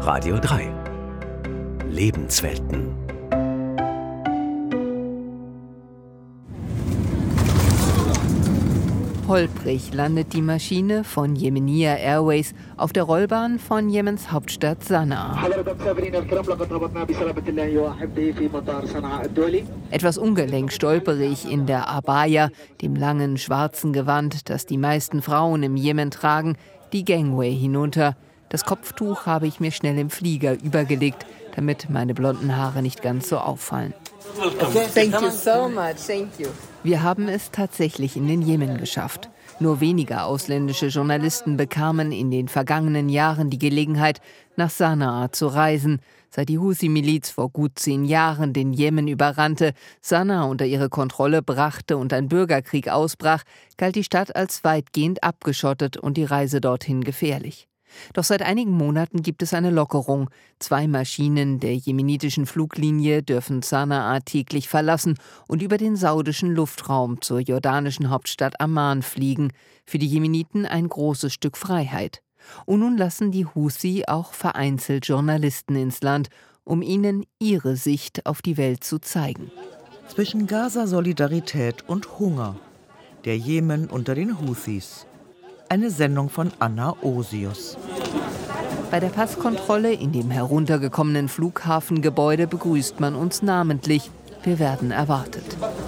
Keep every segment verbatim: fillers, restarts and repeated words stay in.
Radio drei. Lebenswelten. Holprig landet die Maschine von Yemenia Airways auf der Rollbahn von Jemens Hauptstadt Sanaa. Etwas ungelenk stolpere ich in der Abaya, dem langen schwarzen Gewand, das die meisten Frauen im Jemen tragen, die Gangway hinunter. Das Kopftuch habe ich mir schnell im Flieger übergelegt, damit meine blonden Haare nicht ganz so auffallen. Thank you so much. Thank you. Wir haben es tatsächlich in den Jemen geschafft. Nur wenige ausländische Journalisten bekamen in den vergangenen Jahren die Gelegenheit, nach Sanaa zu reisen. Seit die Husi-Miliz vor gut zehn Jahren den Jemen überrannte, Sanaa unter ihre Kontrolle brachte und ein Bürgerkrieg ausbrach, galt die Stadt als weitgehend abgeschottet und die Reise dorthin gefährlich. Doch seit einigen Monaten gibt es eine Lockerung. Zwei Maschinen der jemenitischen Fluglinie dürfen Sanaa täglich verlassen und über den saudischen Luftraum zur jordanischen Hauptstadt Amman fliegen. Für die Jemeniten ein großes Stück Freiheit. Und nun lassen die Husi auch vereinzelt Journalisten ins Land, um ihnen ihre Sicht auf die Welt zu zeigen. Zwischen Gaza-Solidarität und Hunger. Der Jemen unter den Huthis. Eine Sendung von Anna Osius. Bei der Passkontrolle in dem heruntergekommenen Flughafengebäude begrüßt man uns namentlich. Wir werden erwartet.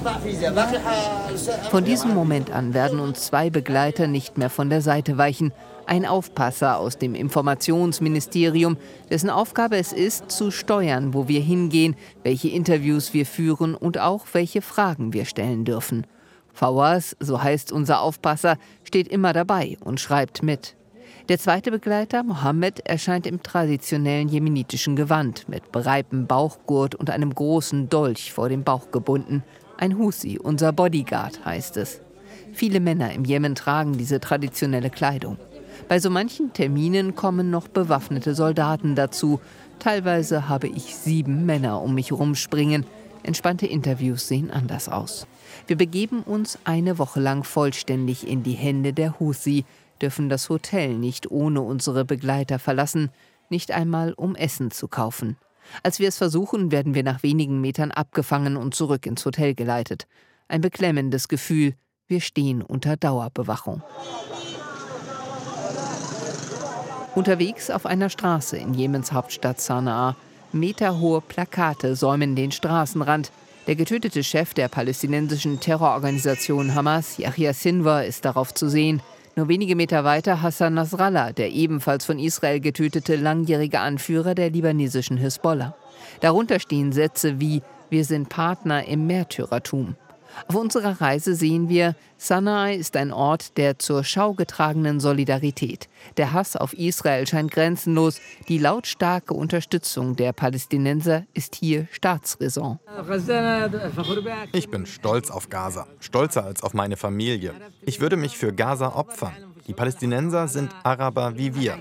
Von diesem Moment an werden uns zwei Begleiter nicht mehr von der Seite weichen. Ein Aufpasser aus dem Informationsministerium, dessen Aufgabe es ist, zu steuern, wo wir hingehen, welche Interviews wir führen und auch welche Fragen wir stellen dürfen. Fawaz, so heißt unser Aufpasser, steht immer dabei und schreibt mit. Der zweite Begleiter, Mohammed, erscheint im traditionellen jemenitischen Gewand mit breiten Bauchgurt und einem großen Dolch vor dem Bauch gebunden. Ein Husi, unser Bodyguard, heißt es. Viele Männer im Jemen tragen diese traditionelle Kleidung. Bei so manchen Terminen kommen noch bewaffnete Soldaten dazu. Teilweise habe ich sieben Männer um mich rumspringen. Entspannte Interviews sehen anders aus. Wir begeben uns eine Woche lang vollständig in die Hände der Husi, dürfen das Hotel nicht ohne unsere Begleiter verlassen, nicht einmal um Essen zu kaufen. Als wir es versuchen, werden wir nach wenigen Metern abgefangen und zurück ins Hotel geleitet. Ein beklemmendes Gefühl, wir stehen unter Dauerbewachung. Unterwegs auf einer Straße in Jemens Hauptstadt Sanaa. Meterhohe Plakate säumen den Straßenrand. Der getötete Chef der palästinensischen Terrororganisation Hamas, Yahya Sinwar, ist darauf zu sehen. Nur wenige Meter weiter Hassan Nasrallah, der ebenfalls von Israel getötete langjährige Anführer der libanesischen Hisbollah. Darunter stehen Sätze wie „Wir sind Partner im Märtyrertum“. Auf unserer Reise sehen wir, Sanaa ist ein Ort der zur Schau getragenen Solidarität. Der Hass auf Israel scheint grenzenlos. Die lautstarke Unterstützung der Palästinenser ist hier Staatsräson. Ich bin stolz auf Gaza, stolzer als auf meine Familie. Ich würde mich für Gaza opfern. Die Palästinenser sind Araber wie wir.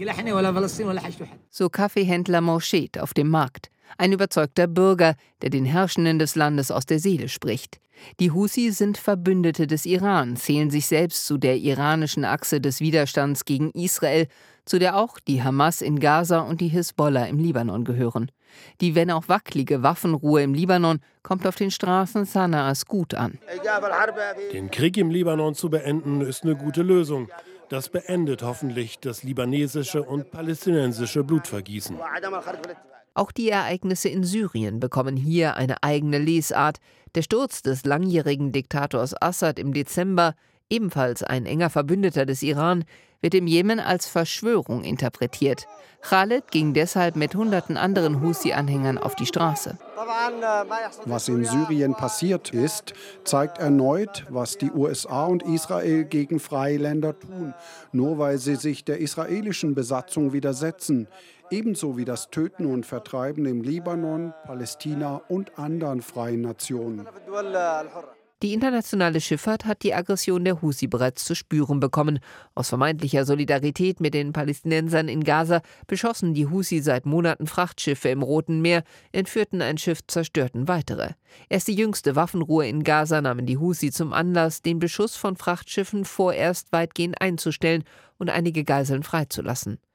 So Kaffeehändler Morshed auf dem Markt. Ein überzeugter Bürger, der den Herrschenden des Landes aus der Seele spricht. Die Husi sind Verbündete des Iran, zählen sich selbst zu der iranischen Achse des Widerstands gegen Israel, zu der auch die Hamas in Gaza und die Hisbollah im Libanon gehören. Die, wenn auch wackelige Waffenruhe im Libanon kommt auf den Straßen Sanaas gut an. Den Krieg im Libanon zu beenden, ist eine gute Lösung. Das beendet hoffentlich das libanesische und palästinensische Blutvergießen. Auch die Ereignisse in Syrien bekommen hier eine eigene Lesart. Der Sturz des langjährigen Diktators Assad im Dezember, ebenfalls ein enger Verbündeter des Iran, wird im Jemen als Verschwörung interpretiert. Khaled ging deshalb mit hunderten anderen Husi-Anhängern auf die Straße. Was in Syrien passiert ist, zeigt erneut, was die U S A und Israel gegen freie Länder tun, nur weil sie sich der israelischen Besatzung widersetzen. Ebenso wie das Töten und Vertreiben im Libanon, Palästina und anderen freien Nationen. Die internationale Schifffahrt hat die Aggression der Husi bereits zu spüren bekommen. Aus vermeintlicher Solidarität mit den Palästinensern in Gaza beschossen die Husi seit Monaten Frachtschiffe im Roten Meer, entführten ein Schiff, zerstörten weitere. Erst die jüngste Waffenruhe in Gaza nahmen die Husi zum Anlass, den Beschuss von Frachtschiffen vorerst weitgehend einzustellen und einige Geiseln freizulassen.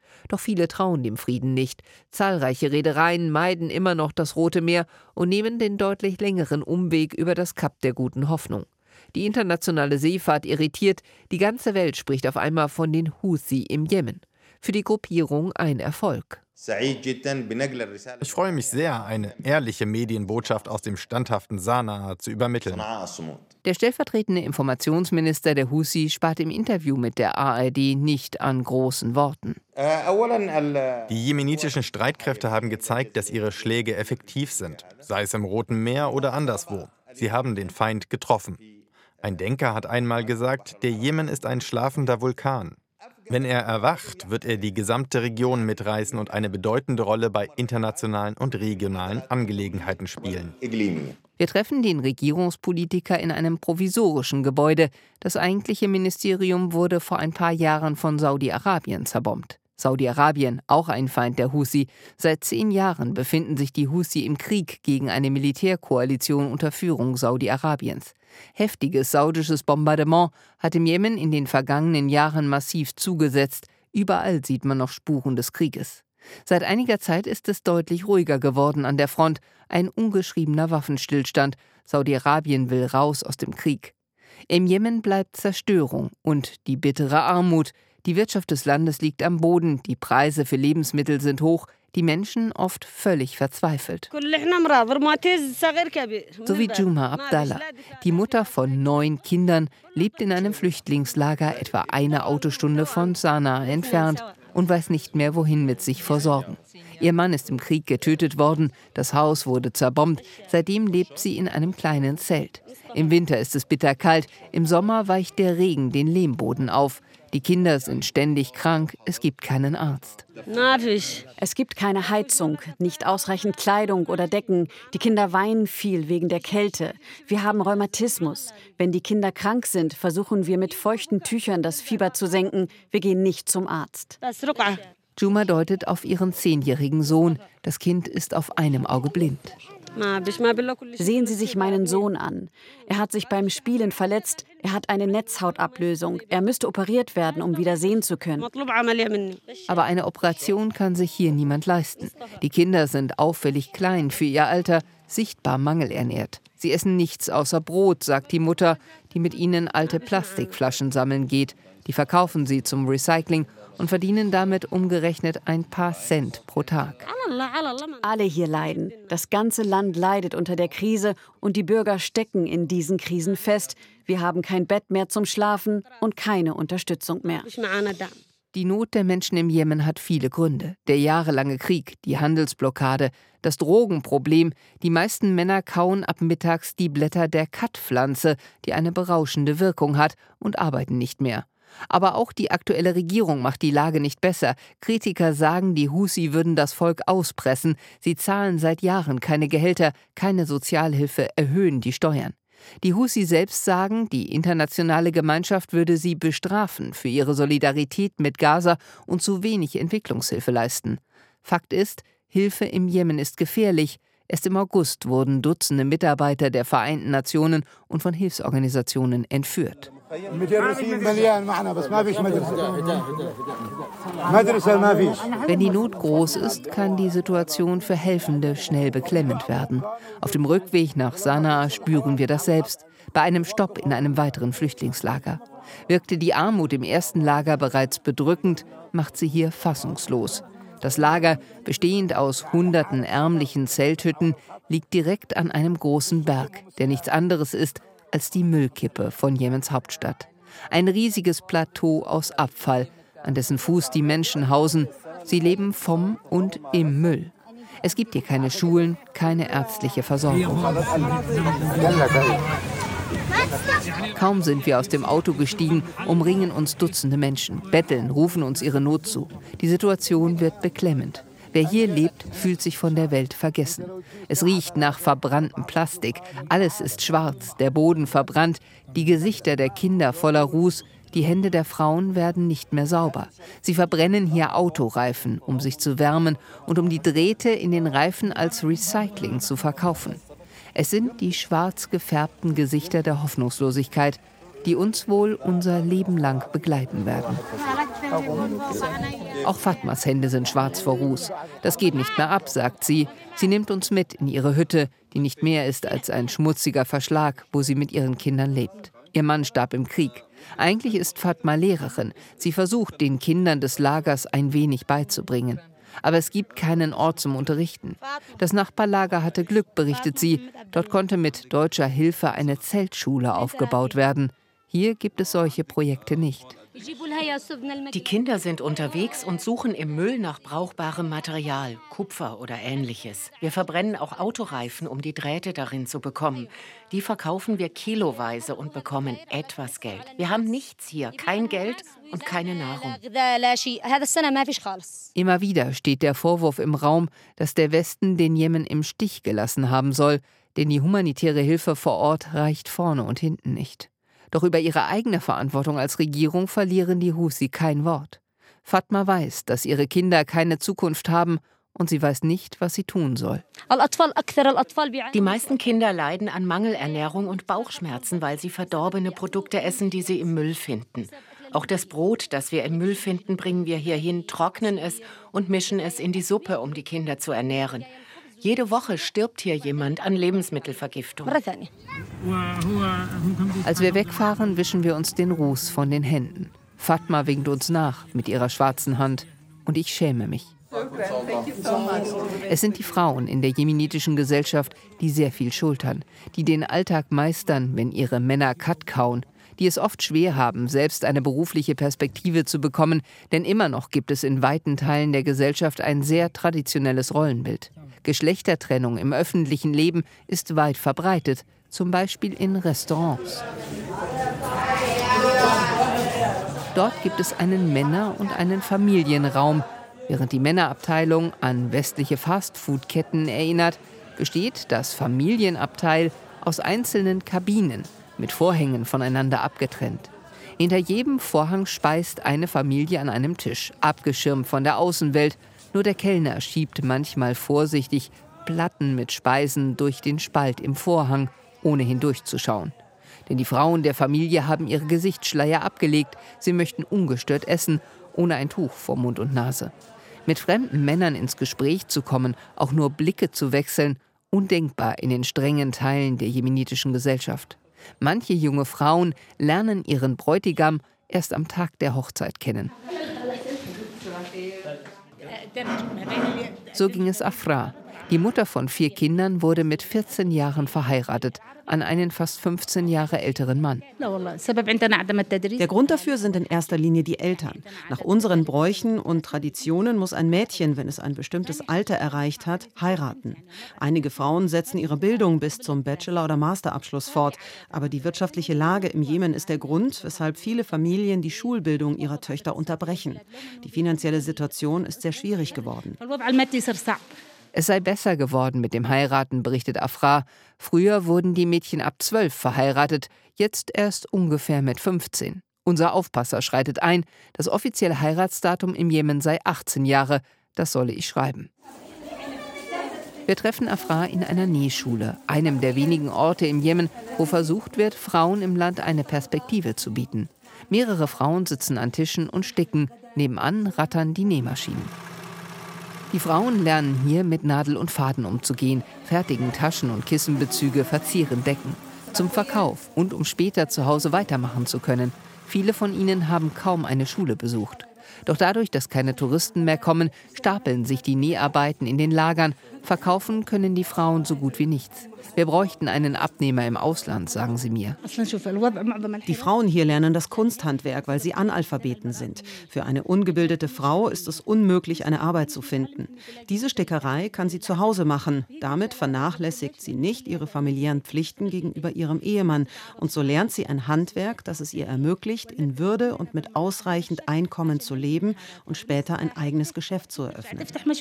Doch viele trauen dem Frieden nicht. Zahlreiche Reedereien meiden immer noch das Rote Meer und nehmen den deutlich längeren Umweg über das Kap der Guten Hoffnung. Die internationale Seefahrt irritiert, die ganze Welt spricht auf einmal von den Houthi im Jemen. Für die Gruppierung ein Erfolg. Ich freue mich sehr, eine ehrliche Medienbotschaft aus dem standhaften Sanaa zu übermitteln. Der stellvertretende Informationsminister der Houthi spart im Interview mit der A R D nicht an großen Worten. Die jemenitischen Streitkräfte haben gezeigt, dass ihre Schläge effektiv sind, sei es im Roten Meer oder anderswo. Sie haben den Feind getroffen. Ein Denker hat einmal gesagt, der Jemen ist ein schlafender Vulkan. Wenn er erwacht, wird er die gesamte Region mitreißen und eine bedeutende Rolle bei internationalen und regionalen Angelegenheiten spielen. Wir treffen den Regierungspolitiker in einem provisorischen Gebäude. Das eigentliche Ministerium wurde vor ein paar Jahren von Saudi-Arabien zerbombt. Saudi-Arabien, auch ein Feind der Houthi. Seit zehn Jahren befinden sich die Houthi im Krieg gegen eine Militärkoalition unter Führung Saudi-Arabiens. Heftiges saudisches Bombardement hat im Jemen in den vergangenen Jahren massiv zugesetzt. Überall sieht man noch Spuren des Krieges. Seit einiger Zeit ist es deutlich ruhiger geworden an der Front. Ein ungeschriebener Waffenstillstand. Saudi-Arabien will raus aus dem Krieg. Im Jemen bleibt Zerstörung und die bittere Armut. Die Wirtschaft des Landes liegt am Boden, die Preise für Lebensmittel sind hoch, die Menschen oft völlig verzweifelt. So wie Juma Abdallah. Die Mutter von neun Kindern lebt in einem Flüchtlingslager etwa eine Autostunde von Sanaa entfernt und weiß nicht mehr, wohin mit sich vor Sorgen. Ihr Mann ist im Krieg getötet worden, das Haus wurde zerbombt, seitdem lebt sie in einem kleinen Zelt. Im Winter ist es bitterkalt, im Sommer weicht der Regen den Lehmboden auf. Die Kinder sind ständig krank, es gibt keinen Arzt. Es gibt keine Heizung, nicht ausreichend Kleidung oder Decken. Die Kinder weinen viel wegen der Kälte. Wir haben Rheumatismus. Wenn die Kinder krank sind, versuchen wir mit feuchten Tüchern das Fieber zu senken. Wir gehen nicht zum Arzt. Juma deutet auf ihren zehnjährigen Sohn. Das Kind ist auf einem Auge blind. Sehen Sie sich meinen Sohn an. Er hat sich beim Spielen verletzt. Er hat eine Netzhautablösung. Er müsste operiert werden, um wieder sehen zu können. Aber eine Operation kann sich hier niemand leisten. Die Kinder sind auffällig klein für ihr Alter, sichtbar mangelernährt. Sie essen nichts außer Brot, sagt die Mutter, die mit ihnen alte Plastikflaschen sammeln geht. Die verkaufen sie zum Recycling und verdienen damit umgerechnet ein paar Cent pro Tag. Alle hier leiden. Das ganze Land leidet unter der Krise und die Bürger stecken in diesen Krisen fest. Wir haben kein Bett mehr zum Schlafen und keine Unterstützung mehr. Die Not der Menschen im Jemen hat viele Gründe. Der jahrelange Krieg, die Handelsblockade, das Drogenproblem. Die meisten Männer kauen ab mittags die Blätter der Kat-Pflanze, die eine berauschende Wirkung hat, und arbeiten nicht mehr. Aber auch die aktuelle Regierung macht die Lage nicht besser. Kritiker sagen, die Houthi würden das Volk auspressen. Sie zahlen seit Jahren keine Gehälter, keine Sozialhilfe, erhöhen die Steuern. Die Houthi selbst sagen, die internationale Gemeinschaft würde sie bestrafen für ihre Solidarität mit Gaza und zu wenig Entwicklungshilfe leisten. Fakt ist, Hilfe im Jemen ist gefährlich. Erst im August wurden Dutzende Mitarbeiter der Vereinten Nationen und von Hilfsorganisationen entführt. Wenn die Not groß ist, kann die Situation für Helfende schnell beklemmend werden. Auf dem Rückweg nach Sanaa spüren wir das selbst. Bei einem Stopp in einem weiteren Flüchtlingslager. Wirkte die Armut im ersten Lager bereits bedrückend, macht sie hier fassungslos. Das Lager, bestehend aus hunderten ärmlichen Zelthütten, liegt direkt an einem großen Berg, der nichts anderes ist als die Müllkippe von Jemens Hauptstadt. Ein riesiges Plateau aus Abfall, an dessen Fuß die Menschen hausen. Sie leben vom und im Müll. Es gibt hier keine Schulen, keine ärztliche Versorgung. Kaum sind wir aus dem Auto gestiegen, umringen uns Dutzende Menschen, betteln, rufen uns ihre Not zu. Die Situation wird beklemmend. Wer hier lebt, fühlt sich von der Welt vergessen. Es riecht nach verbranntem Plastik. Alles ist schwarz, der Boden verbrannt, die Gesichter der Kinder voller Ruß, die Hände der Frauen werden nicht mehr sauber. Sie verbrennen hier Autoreifen, um sich zu wärmen und um die Drähte in den Reifen als Recycling zu verkaufen. Es sind die schwarz gefärbten Gesichter der Hoffnungslosigkeit, die uns wohl unser Leben lang begleiten werden. Auch Fatmas Hände sind schwarz vor Ruß. Das geht nicht mehr ab, sagt sie. Sie nimmt uns mit in ihre Hütte, die nicht mehr ist als ein schmutziger Verschlag, wo sie mit ihren Kindern lebt. Ihr Mann starb im Krieg. Eigentlich ist Fatma Lehrerin. Sie versucht, den Kindern des Lagers ein wenig beizubringen. Aber es gibt keinen Ort zum Unterrichten. Das Nachbarlager hatte Glück, berichtet sie. Dort konnte mit deutscher Hilfe eine Zeltschule aufgebaut werden. Hier gibt es solche Projekte nicht. Die Kinder sind unterwegs und suchen im Müll nach brauchbarem Material, Kupfer oder Ähnliches. Wir verbrennen auch Autoreifen, um die Drähte darin zu bekommen. Die verkaufen wir kiloweise und bekommen etwas Geld. Wir haben nichts hier, kein Geld und keine Nahrung. Immer wieder steht der Vorwurf im Raum, dass der Westen den Jemen im Stich gelassen haben soll, denn die humanitäre Hilfe vor Ort reicht vorne und hinten nicht. Doch über ihre eigene Verantwortung als Regierung verlieren die Husi kein Wort. Fatma weiß, dass ihre Kinder keine Zukunft haben und sie weiß nicht, was sie tun soll. Die meisten Kinder leiden an Mangelernährung und Bauchschmerzen, weil sie verdorbene Produkte essen, die sie im Müll finden. Auch das Brot, das wir im Müll finden, bringen wir hierhin, trocknen es und mischen es in die Suppe, um die Kinder zu ernähren. Jede Woche stirbt hier jemand an Lebensmittelvergiftung. Als wir wegfahren, wischen wir uns den Ruß von den Händen. Fatma winkt uns nach mit ihrer schwarzen Hand und ich schäme mich. Es sind die Frauen in der jemenitischen Gesellschaft, die sehr viel schultern, die den Alltag meistern, wenn ihre Männer Kat kauen, die es oft schwer haben, selbst eine berufliche Perspektive zu bekommen, denn immer noch gibt es in weiten Teilen der Gesellschaft ein sehr traditionelles Rollenbild. Geschlechtertrennung im öffentlichen Leben ist weit verbreitet, zum Beispiel in Restaurants. Dort gibt es einen Männer- und einen Familienraum. Während die Männerabteilung an westliche Fastfood-Ketten erinnert, besteht das Familienabteil aus einzelnen Kabinen, mit Vorhängen voneinander abgetrennt. Hinter jedem Vorhang speist eine Familie an einem Tisch, abgeschirmt von der Außenwelt. Nur der Kellner schiebt manchmal vorsichtig Platten mit Speisen durch den Spalt im Vorhang, ohne hindurchzuschauen. Denn die Frauen der Familie haben ihre Gesichtsschleier abgelegt. Sie möchten ungestört essen, ohne ein Tuch vor Mund und Nase. Mit fremden Männern ins Gespräch zu kommen, auch nur Blicke zu wechseln, undenkbar in den strengen Teilen der jemenitischen Gesellschaft. Manche junge Frauen lernen ihren Bräutigam erst am Tag der Hochzeit kennen. So ging es Afra. Die Mutter von vier Kindern wurde mit vierzehn Jahren verheiratet an einen fast fünfzehn Jahre älteren Mann. Der Grund dafür sind in erster Linie die Eltern. Nach unseren Bräuchen und Traditionen muss ein Mädchen, wenn es ein bestimmtes Alter erreicht hat, heiraten. Einige Frauen setzen ihre Bildung bis zum Bachelor- oder Masterabschluss fort. Aber die wirtschaftliche Lage im Jemen ist der Grund, weshalb viele Familien die Schulbildung ihrer Töchter unterbrechen. Die finanzielle Situation ist sehr schwierig geworden. Es sei besser geworden mit dem Heiraten, berichtet Afra. Früher wurden die Mädchen ab zwölf verheiratet, jetzt erst ungefähr mit fünfzehn. Unser Aufpasser schreitet ein, das offizielle Heiratsdatum im Jemen sei achtzehn Jahre. Das solle ich schreiben. Wir treffen Afra in einer Nähschule, einem der wenigen Orte im Jemen, wo versucht wird, Frauen im Land eine Perspektive zu bieten. Mehrere Frauen sitzen an Tischen und sticken, nebenan rattern die Nähmaschinen. Die Frauen lernen hier, mit Nadel und Faden umzugehen, fertigen Taschen und Kissenbezüge, verzieren Decken. Zum Verkauf und um später zu Hause weitermachen zu können. Viele von ihnen haben kaum eine Schule besucht. Doch dadurch, dass keine Touristen mehr kommen, stapeln sich die Näharbeiten in den Lagern. Verkaufen können die Frauen so gut wie nichts. Wir bräuchten einen Abnehmer im Ausland, sagen sie mir. Die Frauen hier lernen das Kunsthandwerk, weil sie Analphabeten sind. Für eine ungebildete Frau ist es unmöglich, eine Arbeit zu finden. Diese Stickerei kann sie zu Hause machen. Damit vernachlässigt sie nicht ihre familiären Pflichten gegenüber ihrem Ehemann. Und so lernt sie ein Handwerk, das es ihr ermöglicht, in Würde und mit ausreichend Einkommen zu leben und später ein eigenes Geschäft zu eröffnen.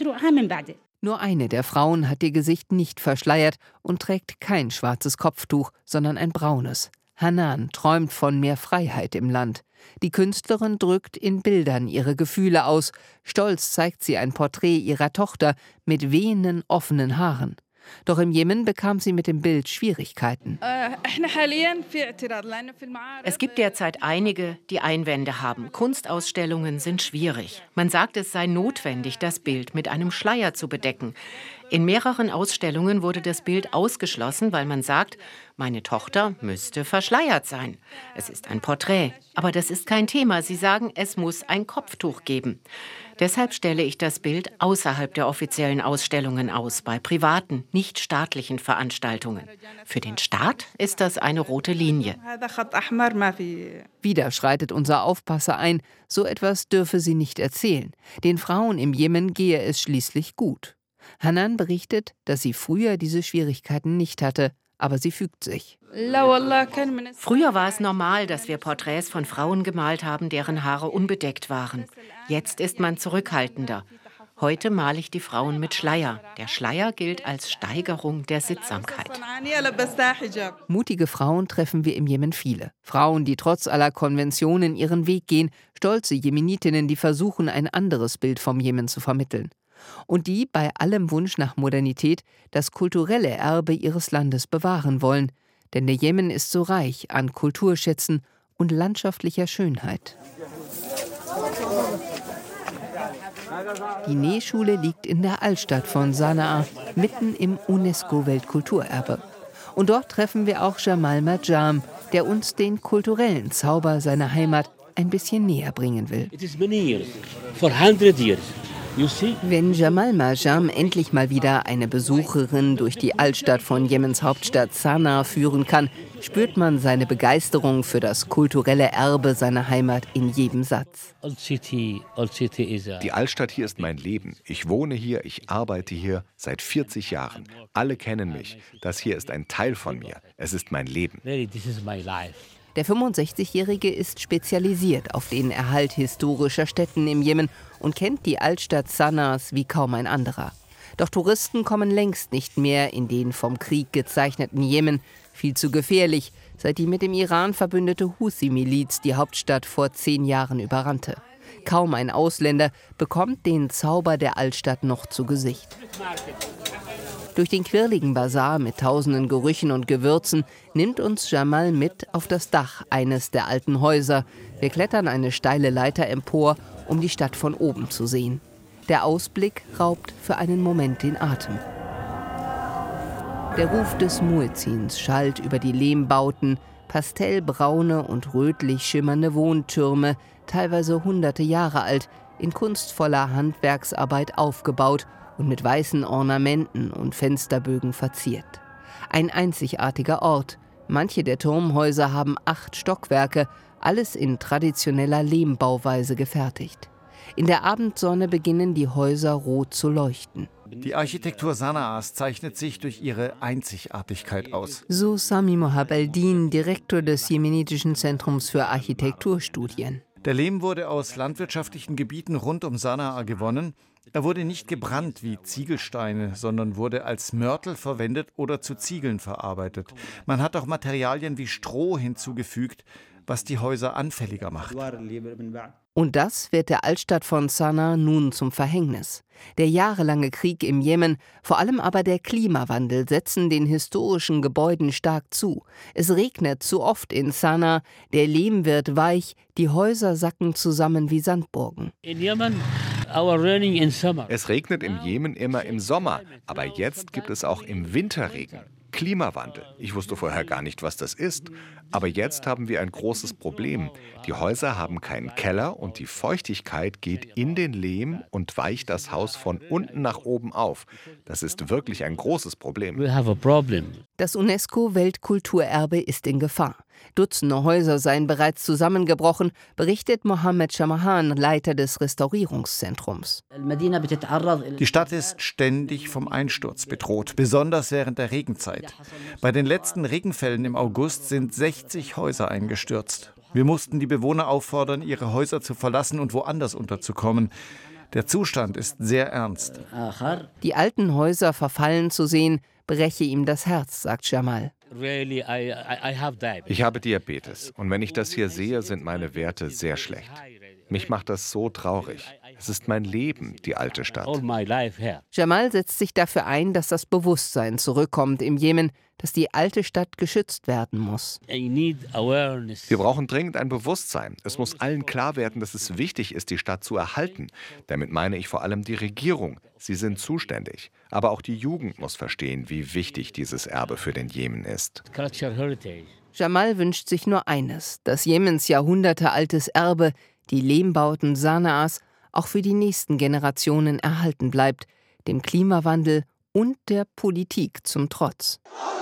Nur eine der Frauen hat ihr Gesicht nicht verschleiert und trägt kein schwarzes Kopftuch, sondern ein braunes. Hanan träumt von mehr Freiheit im Land. Die Künstlerin drückt in Bildern ihre Gefühle aus. Stolz zeigt sie ein Porträt ihrer Tochter mit wehenden, offenen Haaren. Doch im Jemen bekam sie mit dem Bild Schwierigkeiten. Es gibt derzeit einige, die Einwände haben. Kunstausstellungen sind schwierig. Man sagt, es sei notwendig, das Bild mit einem Schleier zu bedecken. In mehreren Ausstellungen wurde das Bild ausgeschlossen, weil man sagt, meine Tochter müsste verschleiert sein. Es ist ein Porträt, aber das ist kein Thema. Sie sagen, es muss ein Kopftuch geben. Deshalb stelle ich das Bild außerhalb der offiziellen Ausstellungen aus, bei privaten, nicht staatlichen Veranstaltungen. Für den Staat ist das eine rote Linie. Wieder schreitet unser Aufpasser ein, so etwas dürfe sie nicht erzählen. Den Frauen im Jemen gehe es schließlich gut. Hanan berichtet, dass sie früher diese Schwierigkeiten nicht hatte, aber sie fügt sich. Früher war es normal, dass wir Porträts von Frauen gemalt haben, deren Haare unbedeckt waren. Jetzt ist man zurückhaltender. Heute male ich die Frauen mit Schleier. Der Schleier gilt als Steigerung der Sittsamkeit. Mutige Frauen treffen wir im Jemen viele. Frauen, die trotz aller Konventionen ihren Weg gehen, stolze Jemenitinnen, die versuchen, ein anderes Bild vom Jemen zu vermitteln. Und die bei allem Wunsch nach Modernität das kulturelle Erbe ihres Landes bewahren wollen. Denn der Jemen ist so reich an Kulturschätzen und landschaftlicher Schönheit. Die Nähschule liegt in der Altstadt von Sanaa, mitten im UNESCO-Weltkulturerbe. Und dort treffen wir auch Jamal Majam, der uns den kulturellen Zauber seiner Heimat ein bisschen näher bringen will. Wenn Jamal Majam endlich mal wieder eine Besucherin durch die Altstadt von Jemens Hauptstadt Sanaa führen kann, spürt man seine Begeisterung für das kulturelle Erbe seiner Heimat in jedem Satz. Die Altstadt hier ist mein Leben. Ich wohne hier, ich arbeite hier seit vierzig Jahren. Alle kennen mich. Das hier ist ein Teil von mir. Es ist mein Leben. Der fünfundsechzigjährige ist spezialisiert auf den Erhalt historischer Stätten im Jemen und kennt die Altstadt Sanaas wie kaum ein anderer. Doch Touristen kommen längst nicht mehr in den vom Krieg gezeichneten Jemen. Viel zu gefährlich, seit die mit dem Iran verbündete Houthi-Miliz die Hauptstadt vor zehn Jahren überrannte. Kaum ein Ausländer bekommt den Zauber der Altstadt noch zu Gesicht. Durch den quirligen Basar mit tausenden Gerüchen und Gewürzen nimmt uns Jamal mit auf das Dach eines der alten Häuser. Wir klettern eine steile Leiter empor, um die Stadt von oben zu sehen. Der Ausblick raubt für einen Moment den Atem. Der Ruf des Muezzins schallt über die Lehmbauten, pastellbraune und rötlich schimmernde Wohntürme, teilweise hunderte Jahre alt, in kunstvoller Handwerksarbeit aufgebaut und mit weißen Ornamenten und Fensterbögen verziert. Ein einzigartiger Ort. Manche der Turmhäuser haben acht Stockwerke, alles in traditioneller Lehmbauweise gefertigt. In der Abendsonne beginnen die Häuser rot zu leuchten. Die Architektur Sanaas zeichnet sich durch ihre Einzigartigkeit aus. So Sami Mohab el-Din, Direktor des Jemenitischen Zentrums für Architekturstudien. Der Lehm wurde aus landwirtschaftlichen Gebieten rund um Sanaa gewonnen. Er wurde nicht gebrannt wie Ziegelsteine, sondern wurde als Mörtel verwendet oder zu Ziegeln verarbeitet. Man hat auch Materialien wie Stroh hinzugefügt, was die Häuser anfälliger macht. Und das wird der Altstadt von Sanaa nun zum Verhängnis. Der jahrelange Krieg im Jemen, vor allem aber der Klimawandel, setzen den historischen Gebäuden stark zu. Es regnet zu oft in Sanaa, der Lehm wird weich, die Häuser sacken zusammen wie Sandburgen. Es regnet im Jemen immer im Sommer, aber jetzt gibt es auch im Winter Regen. Klimawandel. Ich wusste vorher gar nicht, was das ist. Aber jetzt haben wir ein großes Problem. Die Häuser haben keinen Keller und die Feuchtigkeit geht in den Lehm und weicht das Haus von unten nach oben auf. Das ist wirklich ein großes Problem. Das UNESCO-Weltkulturerbe ist in Gefahr. Dutzende Häuser seien bereits zusammengebrochen, berichtet Mohammed Shamahan, Leiter des Restaurierungszentrums. Die Stadt ist ständig vom Einsturz bedroht, besonders während der Regenzeit. Bei den letzten Regenfällen im August sind sechzig Häuser eingestürzt. Wir mussten die Bewohner auffordern, ihre Häuser zu verlassen und woanders unterzukommen. Der Zustand ist sehr ernst. Die alten Häuser verfallen zu sehen, breche ihm das Herz, sagt Jamal. Ich habe Diabetes und wenn ich das hier sehe, sind meine Werte sehr schlecht. Mich macht das so traurig. Es ist mein Leben, die alte Stadt. Jamal setzt sich dafür ein, dass das Bewusstsein zurückkommt im Jemen, dass die alte Stadt geschützt werden muss. Wir brauchen dringend ein Bewusstsein. Es muss allen klar werden, dass es wichtig ist, die Stadt zu erhalten. Damit meine ich vor allem die Regierung. Sie sind zuständig. Aber auch die Jugend muss verstehen, wie wichtig dieses Erbe für den Jemen ist. Jamal wünscht sich nur eines, dass Jemens jahrhundertealtes Erbe, die Lehmbauten Sanaas, auch für die nächsten Generationen erhalten bleibt, dem Klimawandel und der Politik zum Trotz.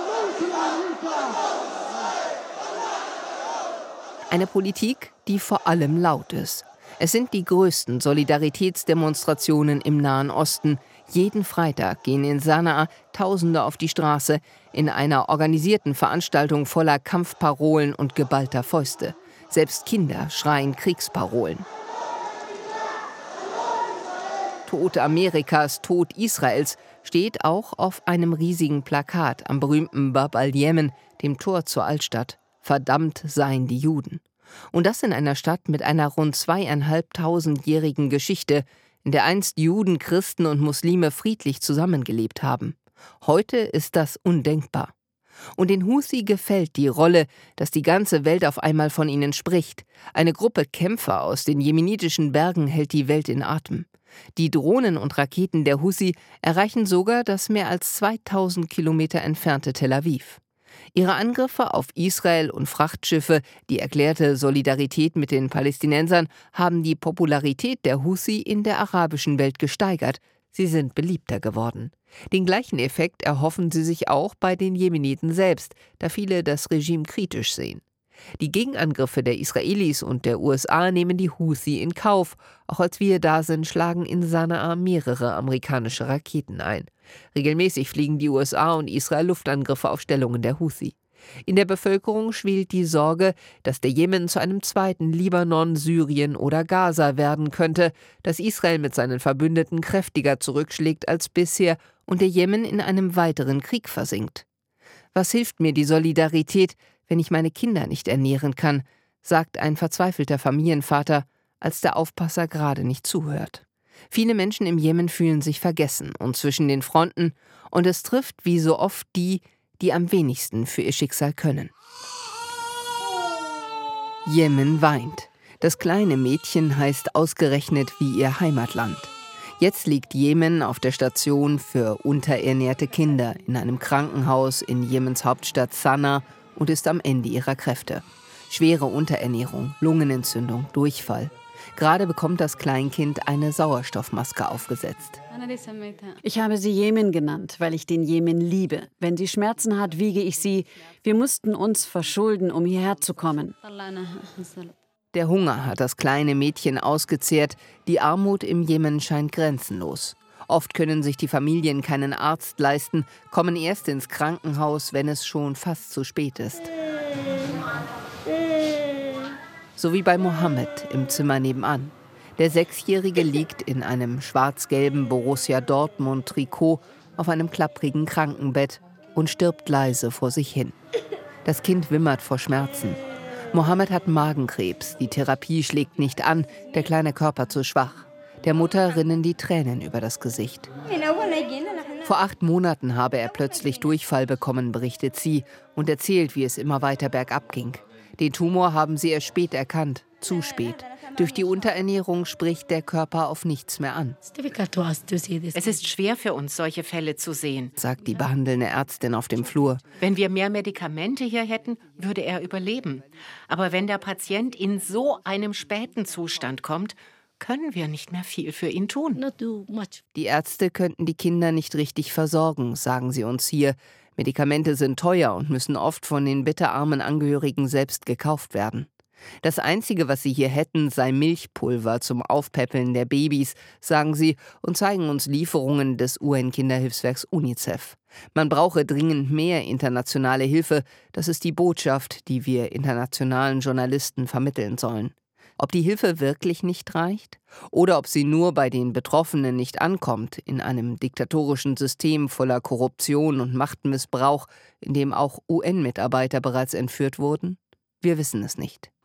Eine Politik, die vor allem laut ist. Es sind die größten Solidaritätsdemonstrationen im Nahen Osten. Jeden Freitag gehen in Sanaa Tausende auf die Straße in einer organisierten Veranstaltung voller Kampfparolen und geballter Fäuste. Selbst Kinder schreien Kriegsparolen. Tod Amerikas, Tod Israels steht auch auf einem riesigen Plakat am berühmten Bab al-Jemen, dem Tor zur Altstadt. Verdammt seien die Juden. Und das in einer Stadt mit einer rund zweieinhalbtausendjährigen Geschichte, in der einst Juden, Christen und Muslime friedlich zusammengelebt haben. Heute ist das undenkbar. Und den Husi gefällt die Rolle, dass die ganze Welt auf einmal von ihnen spricht. Eine Gruppe Kämpfer aus den jemenitischen Bergen hält die Welt in Atem. Die Drohnen und Raketen der Husi erreichen sogar das mehr als zweitausend Kilometer entfernte Tel Aviv. Ihre Angriffe auf Israel und Frachtschiffe, die erklärte Solidarität mit den Palästinensern, haben die Popularität der Husi in der arabischen Welt gesteigert. Sie sind beliebter geworden. Den gleichen Effekt erhoffen sie sich auch bei den Jemeniten selbst, da viele das Regime kritisch sehen. Die Gegenangriffe der Israelis und der U S A nehmen die Husi in Kauf. Auch als wir da sind, schlagen in Sanaa mehrere amerikanische Raketen ein. Regelmäßig fliegen die U S A und Israel Luftangriffe auf Stellungen der Husi. In der Bevölkerung schwelt die Sorge, dass der Jemen zu einem zweiten Libanon, Syrien oder Gaza werden könnte, dass Israel mit seinen Verbündeten kräftiger zurückschlägt als bisher und der Jemen in einem weiteren Krieg versinkt. Was hilft mir die Solidarität, wenn ich meine Kinder nicht ernähren kann, sagt ein verzweifelter Familienvater, als der Aufpasser gerade nicht zuhört. Viele Menschen im Jemen fühlen sich vergessen und zwischen den Fronten, und es trifft wie so oft die, die am wenigsten für ihr Schicksal können. Jemen weint. Das kleine Mädchen heißt ausgerechnet wie ihr Heimatland. Jetzt liegt Jemen auf der Station für unterernährte Kinder in einem Krankenhaus in Jemens Hauptstadt Sanaa und ist am Ende ihrer Kräfte. Schwere Unterernährung, Lungenentzündung, Durchfall. Gerade bekommt das Kleinkind eine Sauerstoffmaske aufgesetzt. Ich habe sie Jemen genannt, weil ich den Jemen liebe. Wenn sie Schmerzen hat, wiege ich sie. Wir mussten uns verschulden, um hierher zu kommen. Der Hunger hat das kleine Mädchen ausgezehrt. Die Armut im Jemen scheint grenzenlos. Oft können sich die Familien keinen Arzt leisten, kommen erst ins Krankenhaus, wenn es schon fast zu spät ist. So wie bei Mohammed im Zimmer nebenan. Der Sechsjährige liegt in einem schwarz-gelben Borussia Dortmund-Trikot auf einem klapprigen Krankenbett und stirbt leise vor sich hin. Das Kind wimmert vor Schmerzen. Mohammed hat Magenkrebs, die Therapie schlägt nicht an, der kleine Körper zu schwach. Der Mutter rinnen die Tränen über das Gesicht. Vor acht Monaten habe er plötzlich Durchfall bekommen, berichtet sie und erzählt, wie es immer weiter bergab ging. Den Tumor haben sie erst spät erkannt, zu spät. Durch die Unterernährung spricht der Körper auf nichts mehr an. Es ist schwer für uns, solche Fälle zu sehen, sagt die behandelnde Ärztin auf dem Flur. Wenn wir mehr Medikamente hier hätten, würde er überleben. Aber wenn der Patient in so einem späten Zustand kommt, können wir nicht mehr viel für ihn tun. Die Ärzte könnten die Kinder nicht richtig versorgen, sagen sie uns hier. Medikamente sind teuer und müssen oft von den bitterarmen Angehörigen selbst gekauft werden. Das Einzige, was sie hier hätten, sei Milchpulver zum Aufpäppeln der Babys, sagen sie und zeigen uns Lieferungen des U N-Kinderhilfswerks UNICEF. Man brauche dringend mehr internationale Hilfe, das ist die Botschaft, die wir internationalen Journalisten vermitteln sollen. Ob die Hilfe wirklich nicht reicht oder ob sie nur bei den Betroffenen nicht ankommt, in einem diktatorischen System voller Korruption und Machtmissbrauch, in dem auch U N-Mitarbeiter bereits entführt wurden? Wir wissen es nicht.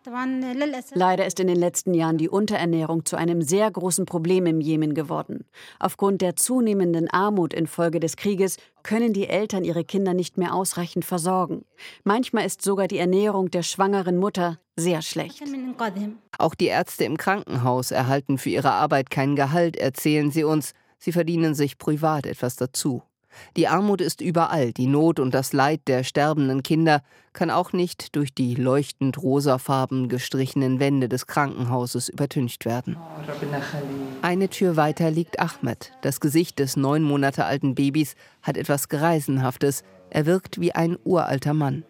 Leider ist in den letzten Jahren die Unterernährung zu einem sehr großen Problem im Jemen geworden. Aufgrund der zunehmenden Armut infolge des Krieges können die Eltern ihre Kinder nicht mehr ausreichend versorgen. Manchmal ist sogar die Ernährung der schwangeren Mutter sehr schlecht. Auch die Ärzte im Krankenhaus erhalten für ihre Arbeit kein Gehalt, erzählen sie uns. Sie verdienen sich privat etwas dazu. Die Armut ist überall. Die Not und das Leid der sterbenden Kinder kann auch nicht durch die leuchtend rosafarben gestrichenen Wände des Krankenhauses übertüncht werden. Eine Tür weiter liegt Ahmed. Das Gesicht des neun Monate alten Babys hat etwas Greisenhaftes. Er wirkt wie ein uralter Mann.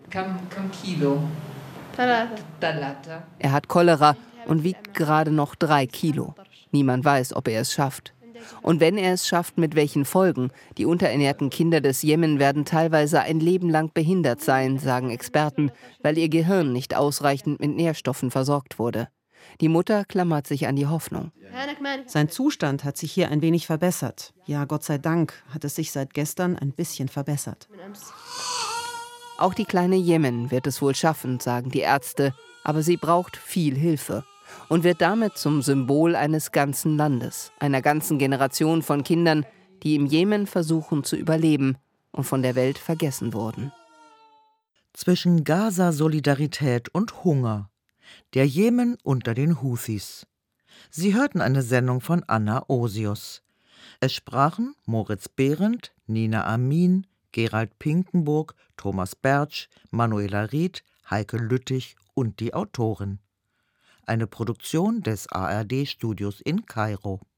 Er hat Cholera und wiegt gerade noch drei Kilo. Niemand weiß, ob er es schafft. Und wenn er es schafft, mit welchen Folgen? Die unterernährten Kinder des Jemen werden teilweise ein Leben lang behindert sein, sagen Experten, weil ihr Gehirn nicht ausreichend mit Nährstoffen versorgt wurde. Die Mutter klammert sich an die Hoffnung. Sein Zustand hat sich hier ein wenig verbessert. Ja, Gott sei Dank hat es sich seit gestern ein bisschen verbessert. Auch die kleine Jemen wird es wohl schaffen, sagen die Ärzte, aber sie braucht viel Hilfe. Und wird damit zum Symbol eines ganzen Landes, einer ganzen Generation von Kindern, die im Jemen versuchen zu überleben und von der Welt vergessen wurden. Zwischen Gaza-Solidarität und Hunger. Der Jemen unter den Houthis. Sie hörten eine Sendung von Anna Osius. Es sprachen Moritz Behrendt, Nina Amin, Gerald Pinkenburg, Thomas Bertsch, Manuela Ried, Heike Lüttich und die Autorin. Eine Produktion des A R D-Studios in Kairo.